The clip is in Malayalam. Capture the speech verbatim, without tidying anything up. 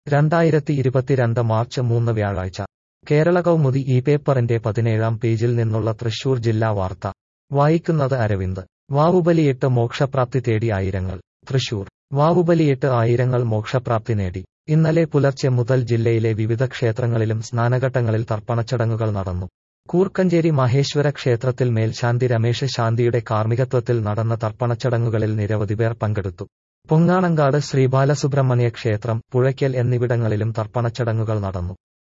രണ്ടായിരത്തി ഇരുപത്തിരണ്ട് മാർച്ച് മൂന്ന് വ്യാഴാഴ്ച കേരള കൗമുദി ഈ പേപ്പറിന്റെ പതിനേഴാം പേജിൽ നിന്നുള്ള തൃശൂർ ജില്ലാ വാർത്ത വായിക്കുന്നത് അരവിന്ദ്. വാവുബലിയിട്ട് മോക്ഷപ്രാപ്തി തേടി ആയിരങ്ങൾ. തൃശൂർ. വാവുബലിയിട്ട് ആയിരങ്ങൾ മോക്ഷപ്രാപ്തി നേടി. ഇന്നലെ പുലർച്ചെ മുതൽ ജില്ലയിലെ വിവിധ ക്ഷേത്രങ്ങളിലും സ്നാനഘട്ടങ്ങളിൽ തർപ്പണച്ചടങ്ങുകൾ നടന്നു. കൂർക്കഞ്ചേരി മഹേശ്വര ക്ഷേത്രത്തിൽ മേൽശാന്തി രമേശ് ശാന്തിയുടെ കാർമ്മികത്വത്തിൽ നടന്ന തർപ്പണച്ചടങ്ങുകളിൽ നിരവധി പേർ പങ്കെടുത്തു. പൊങ്ങാണങ്കാട് ശ്രീബാലസുബ്രഹ്മണ്യ ക്ഷേത്രം, പുഴയ്ക്കൽ എന്നിവിടങ്ങളിലും തർപ്പണച്ചടങ്ങുകൾ നടന്നു.